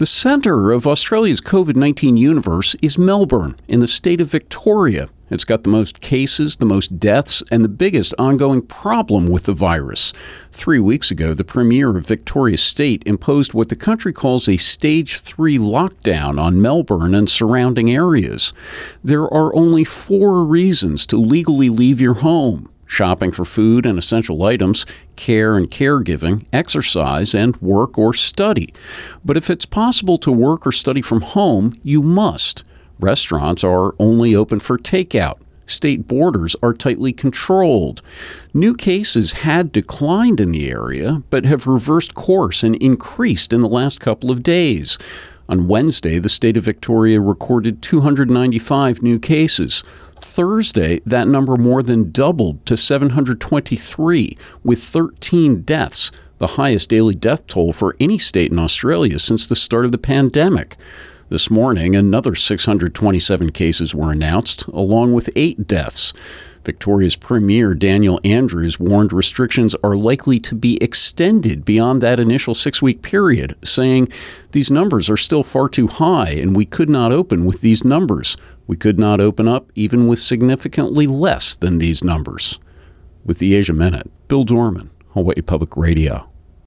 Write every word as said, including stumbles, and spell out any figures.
The centre of Australia's COVID nineteen universe is Melbourne, in the state of Victoria. It's got the most cases, the most deaths, and the biggest ongoing problem with the virus. Three weeks ago, the Premier of Victoria State imposed what the country calls a Stage three lockdown on Melbourne and surrounding areas. There are only four reasons to legally leave your home: shopping for food and essential items, care and caregiving, exercise, and work or study. But if it's possible to work or study from home, you must. Restaurants are only open for takeout. State borders are tightly controlled. New cases had declined in the area, but have reversed course and increased in the last couple of days. On Wednesday, the state of Victoria recorded two hundred ninety-five new cases. Thursday, that number more than doubled to seven hundred twenty-three, with thirteen deaths, the highest daily death toll for any state in Australia since the start of the pandemic. This morning, another six hundred twenty-seven cases were announced, along with eight deaths. Victoria's Premier, Daniel Andrews, warned restrictions are likely to be extended beyond that initial six-week period, saying these numbers are still far too high and we could not open with these numbers. We could not open up even with significantly less than these numbers. With the Asia Minute, Bill Dorman, Hawaii Public Radio.